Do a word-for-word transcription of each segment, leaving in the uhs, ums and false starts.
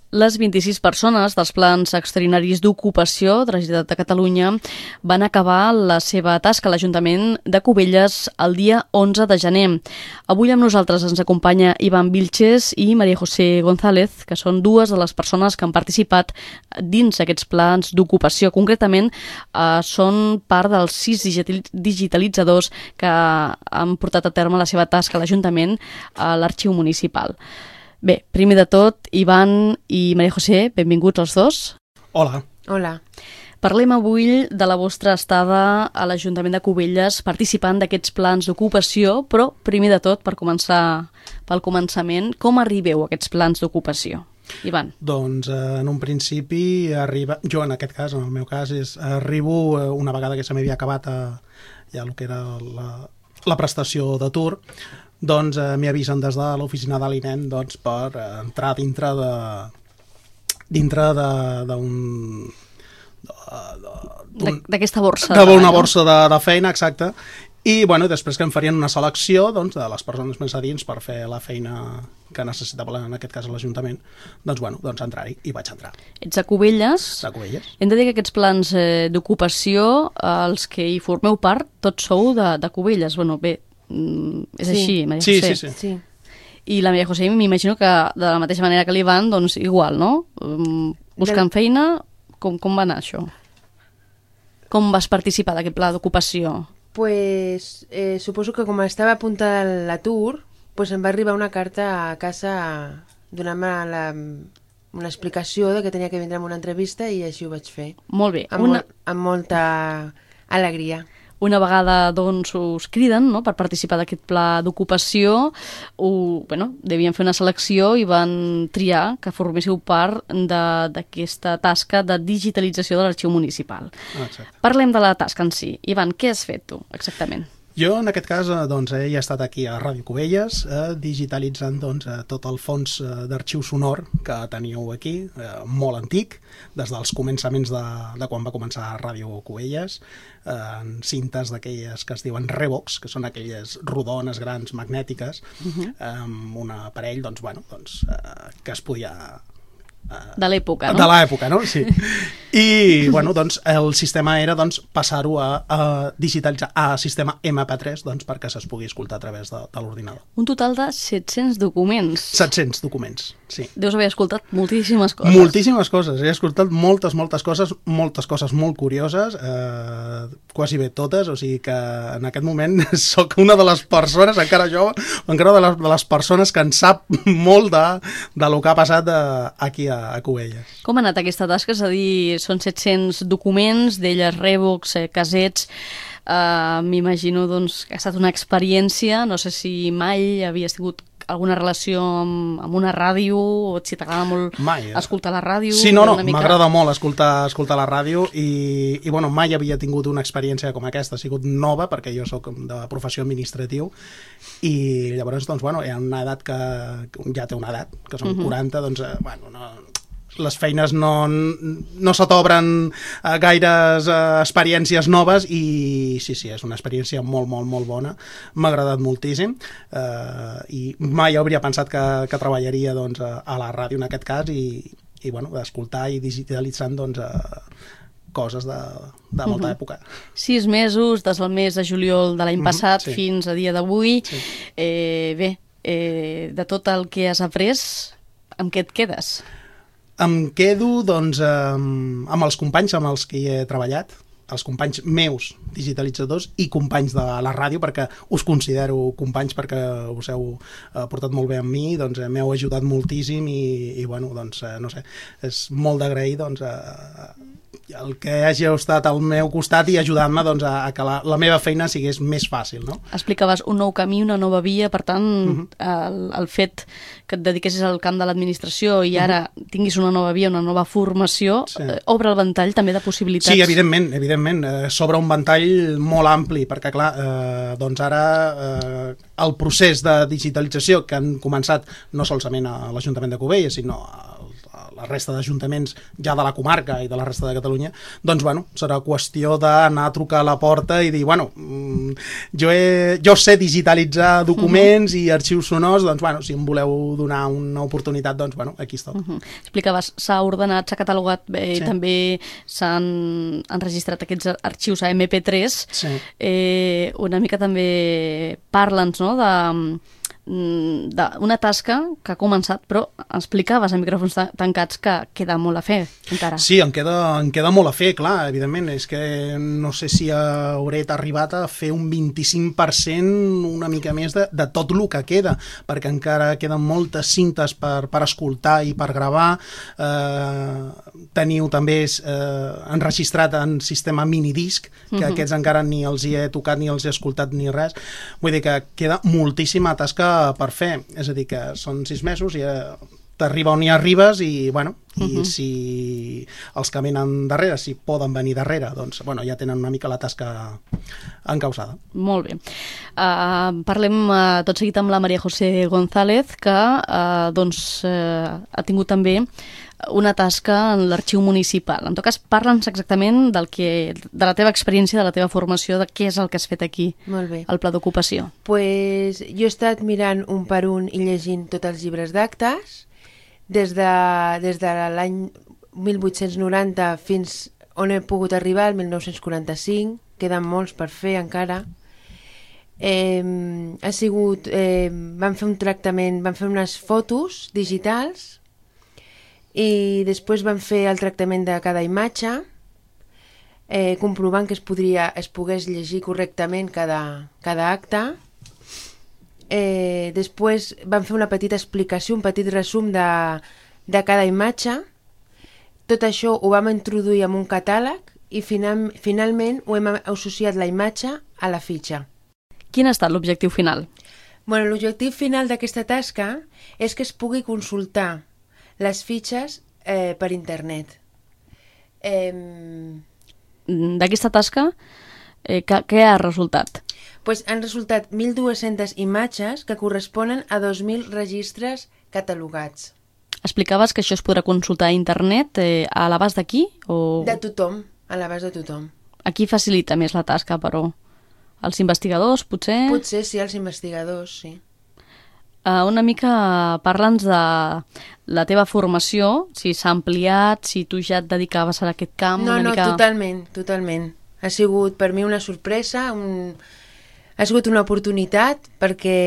Les vint-i-sis persones dels plans extraordinaris d'ocupació de la Generalitat de Catalunya van acabar la seva tasca a l'Ajuntament de Cubelles el dia onze de gener. Avui amb nosaltres ens acompanya Ivan Vilches i María José González, que són dues de les persones que han participat dins aquests plans d'ocupació. Concretament, eh, són part dels sis digitalitzadors que han portat a terme la seva tasca a l'Ajuntament a l'Arxiu Municipal. Bé, primer de tot, Ivan i María José, benvinguts els dos. Hola. Hola. Parlem avui de la vostra estada a l'Ajuntament de Cubelles participant d'aquests plans d'ocupació, però primer de tot, per començar pel començament, com arribeu a aquests plans d'ocupació? Ivan. Doncs eh, en un principi arriba, jo en aquest cas, en el meu cas, és, arribo eh, una vegada que se m'havia acabat eh, ja el que era la, la prestació d'atur, doncs eh, m'hi avisen des de l'oficina de l'I N E M doncs, per eh, entrar dintre de dintre d'un d'aquesta borsa d'una borsa de, de feina, exacte, i bueno, després que em farien una selecció doncs, de les persones més adins per fer la feina que necessitava en aquest cas a l'Ajuntament, doncs bueno, doncs entrar-hi, i vaig entrar. Ets a Cubelles. A Cubelles. Hem de dir que aquests plans eh, d'ocupació, eh, els que hi formeu part, tots sou de, de Cubelles. Bueno, bé, Mm, és sí. així, María sí, José. Sí, sí, sí. I la María José m'imagino que de la mateixa manera que l'Ivan, doncs igual, no? Um, buscant Del... feina, com, com va anar això? Com vas participar d'aquest pla d'ocupació? Pues eh, suposo que com estava a punt de l'atur, pues em va arribar una carta a casa donant-me la, una explicació de que tenia que vindre a una entrevista i així ho vaig fer. Molt bé. Amb, una... mol, amb molta alegria. Una vegada doncs, us criden, no?, per participar d'aquest pla d'ocupació, ho, bueno, devien fer una selecció i van triar que forméssiu part d'aquesta tasca de digitalització de l'Arxiu Municipal. Exacte. Parlem de la tasca en si. Ivan, què has fet tu, exactament? Jo, en aquest cas, doncs, he estat aquí a Ràdio Cubelles, eh, digitalitzant doncs, tot el fons eh, d'arxiu sonor que teníeu aquí, eh, molt antic, des dels començaments de, de quan va començar Ràdio Cubelles, eh, en cintes d'aquelles que es diuen Revox, que són aquelles rodones grans magnètiques, uh-huh. amb un aparell doncs, bueno, doncs, eh, que es podia... De l'època, no? De l'època, no? Sí. I, bueno, doncs, el sistema era doncs, passar-ho a, a digitalitzar a sistema ema pe tres doncs, perquè se'ls pugui escoltar a través de, de l'ordinador. Un total de set-cents documents. set-cents documents, sí. Deus haver escoltat moltíssimes coses. Moltíssimes coses. He escoltat moltes, moltes coses, moltes coses molt curioses, eh, quasi bé totes, o sigui que en aquest moment sóc una de les persones, encara jove, encara de les, de les persones que en sap molt de, de lo que ha passat de, aquí a a Cubelles. Com ha anat aquesta tasca? És a dir, són set-cents documents, d'elles Revox, eh, casets. Uh, M'imagino doncs, que ha estat una experiència. No sé si mai havies tingut alguna relació amb, amb una ràdio o si t'agrada molt mai, eh? escoltar la ràdio. Sí, no, no, mica... m'agrada molt escoltar, escoltar la ràdio i, i bueno, mai havia tingut una experiència com aquesta. Ha sigut nova perquè jo sóc de professió administratiu i llavors, doncs, bueno, hi ha una edat que ja té una edat, que són uh-huh. quaranta, doncs, eh, bueno, no... les feines no, no se t'obren eh, gaires eh, experiències noves i sí, sí, és una experiència molt, molt, molt bona. M'ha agradat moltíssim eh, i mai hauria pensat que, que treballaria doncs, a la ràdio en aquest cas i, i bueno, d'escoltar i digitalitzant doncs, eh, coses de, de molta uh-huh. època. Sis mesos, des del mes de juliol de l'any uh-huh. passat sí. fins a dia d'avui. Sí. Eh, bé, eh, de tot el que has après, amb què et quedes? Em quedo doncs, amb, amb els companys amb els que hi he treballat, els companys meus digitalitzadors i companys de la ràdio, perquè us considero companys perquè us heu eh, portat molt bé amb mi, doncs eh, m'heu ajudat moltíssim i, i bueno, doncs, eh, no sé, és molt d'agrair doncs, eh, el que hagi estat al meu costat i ajudant-me doncs, a, a que la, la meva feina sigués més fàcil, no? Explicaves un nou camí, una nova via, per tant, uh-huh. el, el fet que et dediquessis al camp de l'administració i ara uh-huh. tinguis una nova via, una nova formació, sí. eh, obre el ventall també de possibilitats. Sí, evidentment, evidentment, eh, s'obre un ventall molt ampli, perquè clar, eh, doncs ara eh, el procés de digitalització que han començat no solament a l'Ajuntament de Cubelles, sinó a la resta d'ajuntaments ja de la comarca i de la resta de Catalunya, doncs bueno, serà qüestió d'anar a trucar a la porta i dir, bueno, jo, he, jo sé digitalitzar documents uh-huh. i arxius sonors, doncs bueno, si em voleu donar una oportunitat, doncs bueno, aquí està. Uh-huh. Explicaves, s'ha ordenat, s'ha catalogat bé, sí. també s'han enregistrat aquests arxius a eme pe tres, sí. eh, una mica també parla'ns, no?, de d'una tasca que ha començat, però explicaves a micròfons tancats que queda molt a fer encara. Sí, em queda, em queda molt a fer, clar, evidentment, és que no sé si hauré arribat a fer un vint-i-cinc per cent una mica més de, de tot el que queda, perquè encara queden moltes cintes per, per escoltar i per gravar. Eh, teniu també eh, enregistrat en sistema minidisc, que uh-huh. aquests encara ni els hi he tocat ni els he escoltat ni res. Vull dir que queda moltíssima tasca per fer, és a dir que són sis mesos i t'arriba on hi arribes i, bueno, i uh-huh. si els que venen darrere, si poden venir darrere, doncs, bueno, ja tenen una mica la tasca encausada. Molt bé. Uh, parlem uh, tot seguit amb la María José González, que uh, doncs, uh, ha tingut també una tasca en l'arxiu municipal. En tot cas, parla'ns exactament del que, de la teva experiència, de la teva formació, de què és el que has fet aquí, Molt bé. al Pla d'Ocupació. Pues, jo he estat mirant un per un i llegint tots els llibres d'actes, des de, des de l'any mil vuit-cents noranta fins on he pogut arribar, el mil nou-cents quaranta-cinc, queden molts per fer encara. Eh, ha sigut, eh, van fer un tractament, van fer unes fotos digitals i després van fer el tractament de cada imatge, eh, comprovant que es, podria, es pogués llegir correctament cada, cada acte. Eh, després van fer una petita explicació, un petit resum de, de cada imatge. Tot això ho vam introduir en un catàleg i final, finalment ho hem associat la imatge a la fitxa. Quin ha estat l'objectiu final? Bueno, l'objectiu final d'aquesta tasca és que es pugui consultar les fitxes eh, per internet. Eh... D'aquesta tasca, eh, que, què ha resultat? Pues han resultat mil dues-centes imatges que corresponen a dos mil registres catalogats. Explicaves que això es podrà consultar a internet, eh, a l'abast d'aquí? O... De tothom, a l'abast de tothom. Aquí facilita més la tasca, però els investigadors, potser? Potser sí, els investigadors, sí. Uh, una mica parla'ns de la teva formació, si s'ha ampliat, si tu ja et dedicaves a aquest camp. No, una no, mica... totalment, totalment. Ha sigut per mi una sorpresa, un... ha sigut una oportunitat perquè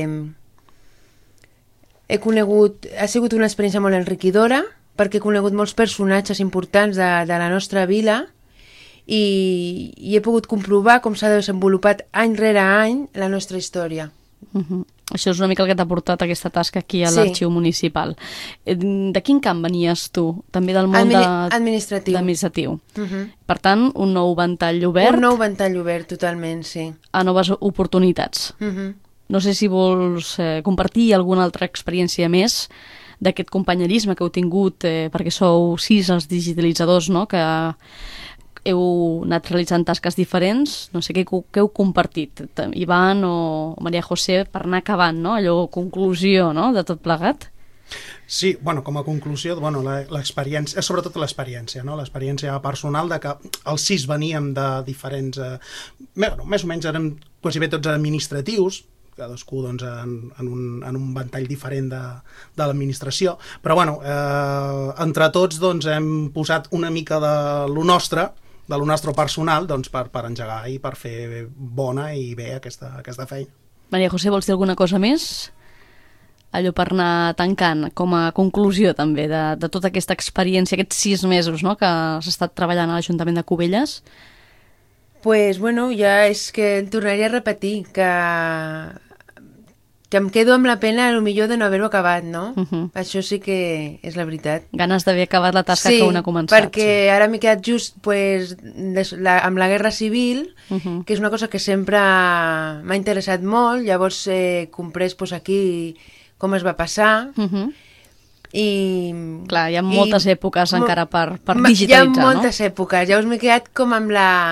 he conegut, ha sigut una experiència molt enriquidora, perquè he conegut molts personatges importants de, de la nostra vila i, i he pogut comprovar com s'ha desenvolupat any rere any la nostra història. Uh-huh. Això és una mica el que t'ha portat aquesta tasca aquí a sí. l'arxiu municipal. De quin camp venies tu? També del món Admini de... administratiu. administratiu. Uh-huh. Per tant, un nou ventall obert. Un nou ventall obert, totalment, sí. A noves oportunitats. Uh-huh. No sé si vols eh, compartir alguna altra experiència més d'aquest companyerisme que heu tingut, eh, perquè sou sis els digitalitzadors, no?, que heu anat realitzant tasques diferents. No sé què, què heu compartit, Ivan o María José, per anar acabant, no?, allò, conclusió, no?, de tot plegat. Sí, bueno, com a conclusió, bueno, l'experiència, sobretot l'experiència, no?, l'experiència personal de que els sis veníem de diferents... Eh, bueno, més o menys érem quasi bé tots administratius, cadascú doncs, en, en, un, en un ventall diferent de, de l'administració, però bueno, eh, entre tots doncs, hem posat una mica de lo nostre, de lo nostre personal, doncs, per, per engegar i per fer bona i bé aquesta, aquesta feina. María José, vols dir alguna cosa més? Allò per anar tancant, com a conclusió també de, de tota aquesta experiència, aquests sis mesos, no?, que has estat treballant a l'Ajuntament de Cubelles. Pues, bueno, ja és que em tornaria a repetir que, que em quedo amb la pena, a lo millor, de no haver-ho acabat, no? Uh-huh. Això sí que és la veritat. Ganes d'haver acabat la tasca sí, que un ha començat. Perquè sí, perquè ara m'he quedat just pues, des, la, amb la Guerra Civil, uh-huh, que és una cosa que sempre m'ha interessat molt, llavors he eh, comprès pues, aquí com es va passar, uh-huh, i... Clar, hi ha moltes i, èpoques encara per, per digitalitzar, no? Hi ha moltes no? èpoques, llavors m'he quedat com amb la...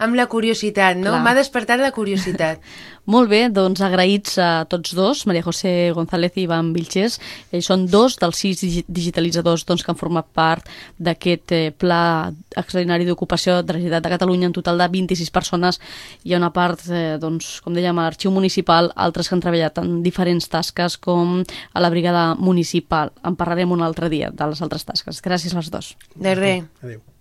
amb la curiositat, no? M'ha despertat la curiositat. Molt bé, doncs agraïts a tots dos, Maria José González i Ivan Vilches. Ells són dos dels sis digitalitzadors doncs, que han format part d'aquest eh, Pla Extraordinari d'Ocupació de la Generalitat de Catalunya. En total de vint-i-sis persones. Hi ha una part, eh, doncs, com dèiem, a l'Arxiu Municipal, altres que han treballat en diferents tasques, com a la Brigada Municipal. En parlarem un altre dia de les altres tasques. Gràcies a les dos. De res. Adéu.